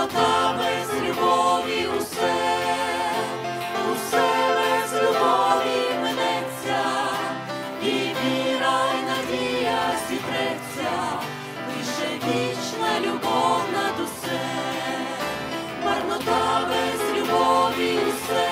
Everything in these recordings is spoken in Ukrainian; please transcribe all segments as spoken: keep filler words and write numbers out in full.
марнота без любові усе, усе без любові минеться, і віра, й надія зітреться, лише вічна любов над усе, марнота без любові усе,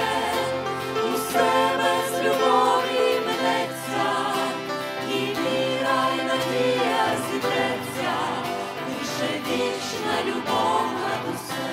усе без любові минеться, і віра, й надія зітреться, лише вічна любов над усе.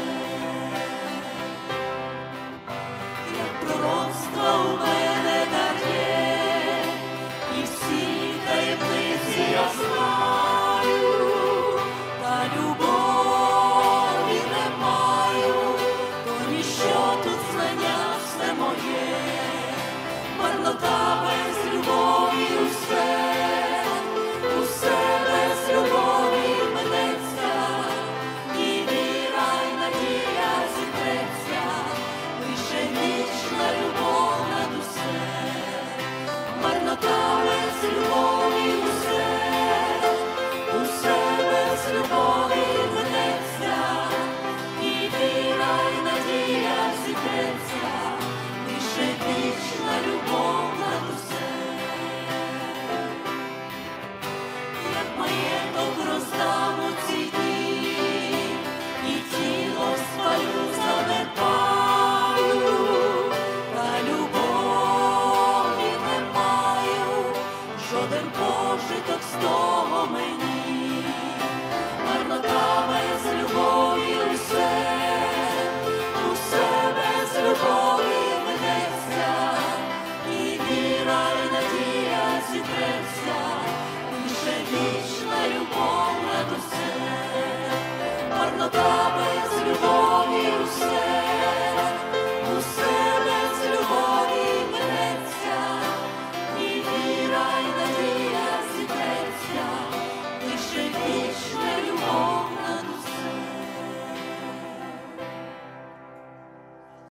Як пророцтва у мене дає, і всі таємниці я знаю, та любові не маю, то ніщо тут знання все моє, марнота без любові усе, усе без любові минеться, і віра, й надія зітреться, лише вічна любов над усе, марнота без любові усе, усе без любові минеться, і віра, й надія зітреться, лише вічна любов над усе. Як маєток роздам у ці дні, і тіло спалю, занепаю, та любові не маю, жоден пожиток з того мені, марнота без любові усе, усе без любові минеться, і віра, й надія зітреться, лише вічна любов над усе, марнота без любові усе.